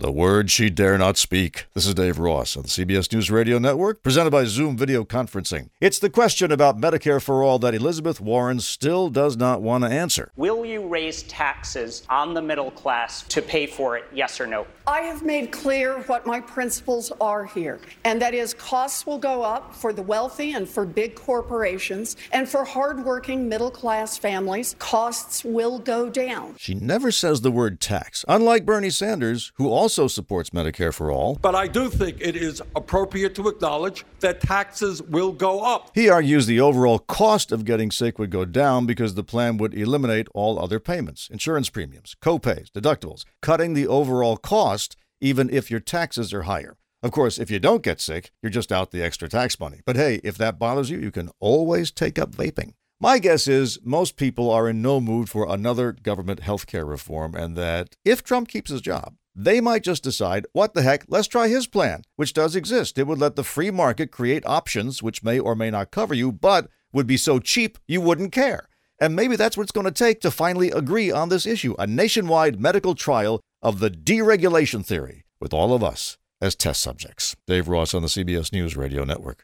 The word she dare not speak. This is Dave Ross on the CBS News Radio Network, presented by Zoom Video Conferencing. It's the question about Medicare for All that Elizabeth Warren still does not want to answer. Will you raise taxes on the middle class to pay for it, yes or no? I have made clear what my principles are here, and that is costs will go up for the wealthy and for big corporations, and for hardworking middle-class families, costs will go down. She never says the word tax, unlike Bernie Sanders, who also supports Medicare for All. But I do think it is appropriate to acknowledge that taxes will go up. He argues the overall cost of getting sick would go down because the plan would eliminate all other payments, insurance premiums, co-pays, deductibles, cutting the overall cost even if your taxes are higher. Of course, if you don't get sick, you're just out the extra tax money. But hey, if that bothers you, you can always take up vaping. My guess is most people are in no mood for another government healthcare reform, and that if Trump keeps his job, they might just decide, what the heck, let's try his plan, which does exist. It would let the free market create options which may or may not cover you, but would be so cheap you wouldn't care. And maybe that's what it's going to take to finally agree on this issue, a nationwide medical trial of the deregulation theory, with all of us as test subjects. Dave Ross on the CBS News Radio Network.